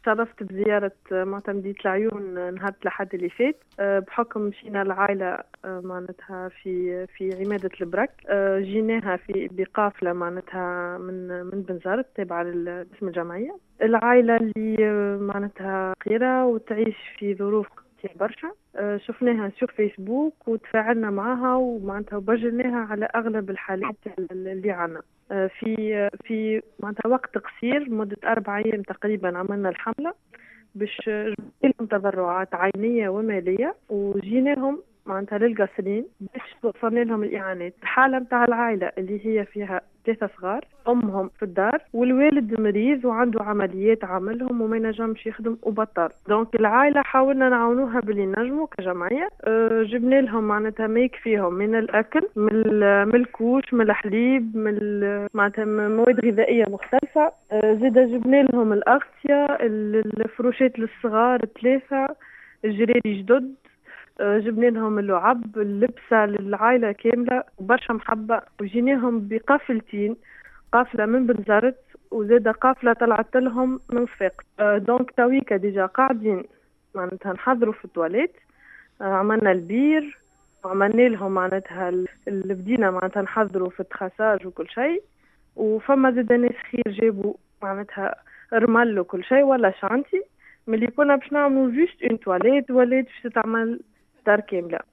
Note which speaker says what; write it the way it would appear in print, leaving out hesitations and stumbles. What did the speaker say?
Speaker 1: تشرفت بزيارة مدينة العيون نهار الأحد اللي فات. بحكم مشينا العائلة معناتها في عمادة البرك. جيناها في بقافلة معناتها من بنزرت تابعة لاسم الجمعية. العائلة اللي معناتها صغيرة وتعيش في ظروف قاسية برشا. شفناها سور فيسبوك وتفاعلنا معها ومعناتها وبجلناها على أغلب الحالات اللي عنا. في معناتها وقت قصير مدة 4 أيام تقريبا عملنا الحملة باش لهم تبرعات عينية ومالية، وجيناهم معناتها للقاصرين باش وصلنا لهم الإعانات. الحالة متاع العائلة اللي هي فيها 3 صغار، أمهم في الدار والوالد مريض وعنده عمليات عملهم وما ينجمش يخدم وبطل. دونك العائلة حاولنا نعاونوها باللي نجموا كجمعية. جبنا لهم معناتها ما يكفيهم من الأكل، من الكوش، من الحليب، معناتها مواد غذائية مختلفة. زيدا جبنا لهم الأغطية، الفروشات للصغار 3، الجراري جدد. جبنا لهم اللعب، اللبسة للعائلة كاملة وبرشا محبة. وجيناهم بقافلتين، قافلة من بنزرت وزادة قافلة طلعت لهم من صفاقس. دونك تويكا ديجا قاعدين معناتها نحضروا في التواليت. عملنا البير وعملنا لهم معناتها اللي بدينا معناتها نحضروا في التخاساج وكل شيء. وفما زاد ناس خير جابوا معناتها رمل وكل شيء ولا شانتي. ملي كنا باش نعملوا جوست اون تواليت ولات باش تتعمل دار كاملة.